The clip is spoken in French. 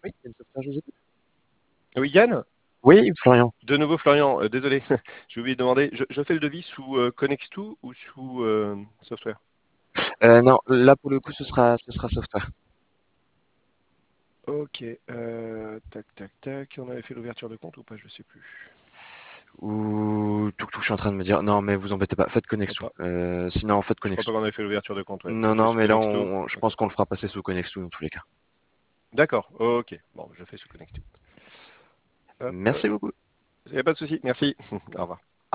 Oui, Yann Software, je vous écoute. Oui, Yann? Oui, Florian. De nouveau Florian, désolé, j'ai oublié de demander. Je fais le devis sous Connext2 ou sous Software? Non, là pour le coup, ce sera Software. Ok, tac, tac, tac. On avait fait l'ouverture de compte ou pas? Je sais plus. Ou tout, je suis en train de me dire, non, mais vous embêtez pas, faites Je crois Connexo. pas. Sinon, faites Je crois pas Connexo. qu'on avait fait l'ouverture de compte, ouais. Je Non, fais non, sous mais là, Connext2. je Ok. pense qu'on le fera passer sous Connexo dans tous les cas. D'accord, ok. Bon, je fais sous Connext2. Hop, Merci beaucoup. y a pas de souci, merci. Au revoir.